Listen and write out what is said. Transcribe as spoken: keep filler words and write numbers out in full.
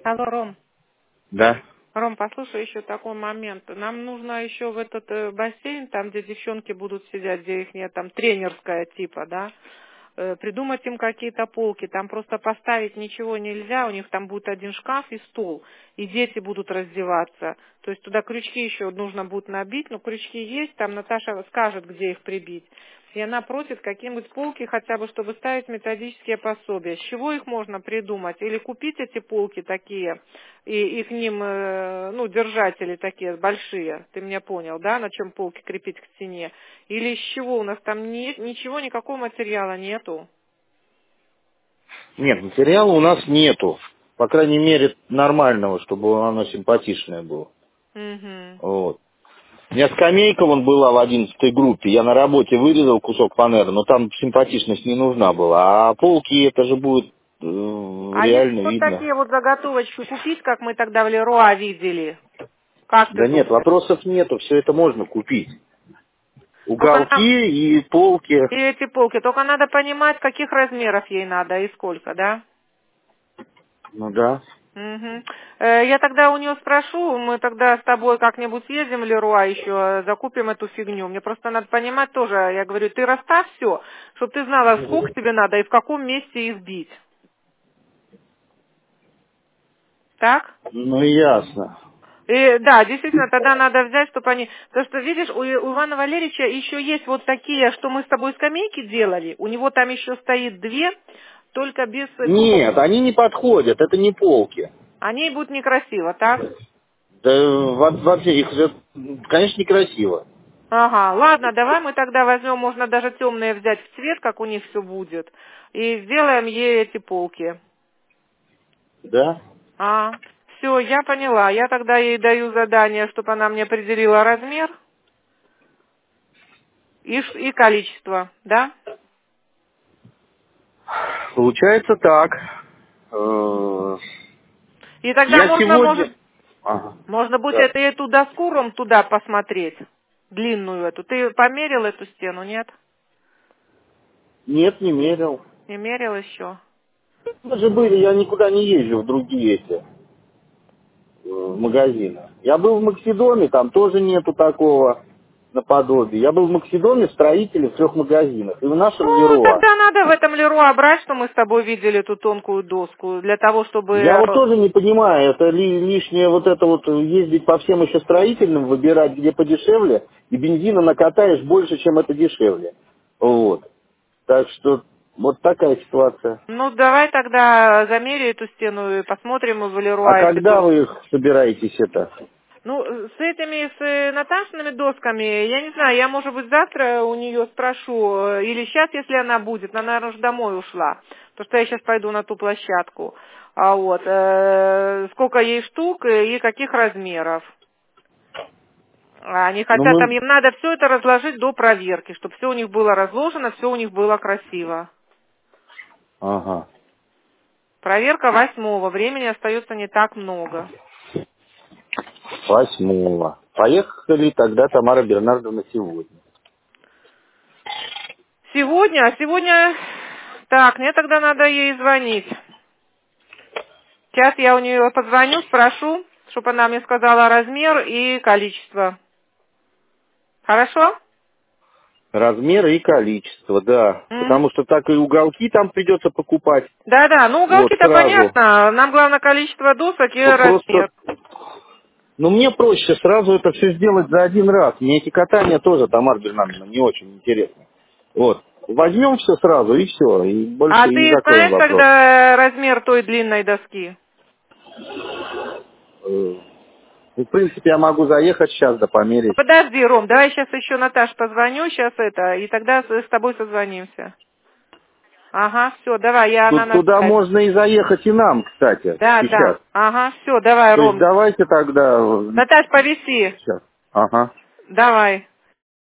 Алло, Ром. Да. Ром, послушай, еще такой момент. Нам нужно еще в этот э, бассейн, там, где девчонки будут сидеть, где их нет, там тренерская типа, да, э, придумать им какие-то полки. Там просто поставить ничего нельзя, у них там будет один шкаф и стол, и дети будут раздеваться. То есть туда крючки еще нужно будет набить, но крючки есть, там Наташа скажет, где их прибить. И она просит какие-нибудь полки хотя бы, чтобы ставить методические пособия. С чего их можно придумать? Или купить эти полки такие, и, и к ним, э, ну, держатели такие большие, ты меня понял, да, на чем полки крепить к стене? Или из чего? У нас там нет, ничего, никакого материала нету. Нет, материала у нас нету. По крайней мере, нормального, чтобы оно симпатичное было. Угу. Вот. У меня скамейка вон была в одиннадцатой группе. Я на работе вырезал кусок фанеры, но там симпатичность не нужна была. А полки это же будет э, А если реально вот видно. такие вот заготовочки купить, как мы тогда в Леруа видели, как ты Да нет, думаешь? вопросов нету, все это можно купить. Только нам Уголки и полки. и эти полки, только надо понимать, каких размеров ей надо и сколько, да? Ну да. Угу. Э, я тогда у нее спрошу, мы тогда с тобой как-нибудь съездим в Леруа еще, закупим эту фигню. Мне просто надо понимать тоже, я говорю, ты расставь все, чтобы ты знала, сколько тебе надо и в каком месте их бить. Так? Ну ясно. И, да, действительно, тогда надо взять, чтобы они... Потому что, видишь, у, у Ивана Валерьевича еще есть вот такие, что мы с тобой скамейки делали. У него там еще стоит две, только без кругов. Нет, они не подходят, это не полки. Они будут некрасиво, так? Да во- вообще их же, конечно, некрасиво. Ага, ладно, давай мы тогда возьмем, можно даже темные взять в цвет, как у них все будет, и сделаем ей эти полки. Да? А, все, я поняла. Я тогда ей даю задание, чтобы она мне определила размер и, ш- и количество, да? Получается так. Э, И тогда Я можно, может, сегодня... Ага. можно будет Да. это, эту доску, Ром, туда посмотреть, длинную эту. Ты померил эту стену, нет? Нет, не мерил. Не мерил еще? Мы же были, я никуда не езжу в другие эти э, магазины. Я был в Максидоме, там тоже нету такого наподобия. Я был в Максидоме, в строителе, в трех магазинах. И в нашем Ну, Леруа. тогда надо в этом Леруа брать, что мы с тобой видели эту тонкую доску, для того, Я чтобы... вот тоже не понимаю, это ли, лишнее вот это вот ездить по всем еще строительным, выбирать где подешевле, и бензина накатаешь больше, чем это дешевле. Вот. Так что вот такая ситуация. Ну, давай тогда замеряй эту стену и посмотрим в А Леруа эти когда доски. вы их собираетесь это? Ну, с этими, с э, Наташиными досками, я не знаю, я, может быть, завтра у нее спрошу, э, или сейчас, если она будет, она, наверное, уже домой ушла, потому что я сейчас пойду на ту площадку. А вот, э, сколько ей штук и каких размеров. Они Ну хотят, там мы... им надо все это разложить до проверки, чтобы все у них было разложено, все у них было красиво. Ага. Проверка восьмого, времени остается не так много. Восьмого. Поехали тогда, Тамара Бернардовна, сегодня. Сегодня, а сегодня... Так, мне тогда надо ей звонить. Сейчас я у нее позвоню, спрошу, чтобы она мне сказала размер и количество. Хорошо? Размеры и количество, да. М. Потому что так и уголки там придется покупать. Да-да, ну Вот уголки-то сразу. понятно. Нам главное количество досок и Вот просто... размер. Ну, мне проще сразу это все сделать за один раз. Мне эти катания тоже, Тамара Бернардовна, не очень интересно. Вот. Возьмем все сразу, и все. И А больше и ты закроем знаешь вопрос. тогда размер той длинной доски? Э, В принципе, я могу заехать сейчас да померить. Подожди, Ром, давай сейчас еще Наташе позвоню, сейчас это, и тогда с с тобой созвонимся. Ага, все, давай, я она Тут, на туда связи. можно и заехать и нам, кстати, Да, сейчас. да, ага, все, давай, То есть Ром. давайте тогда... э, Наташ, повиси. Сейчас. Ага. Давай.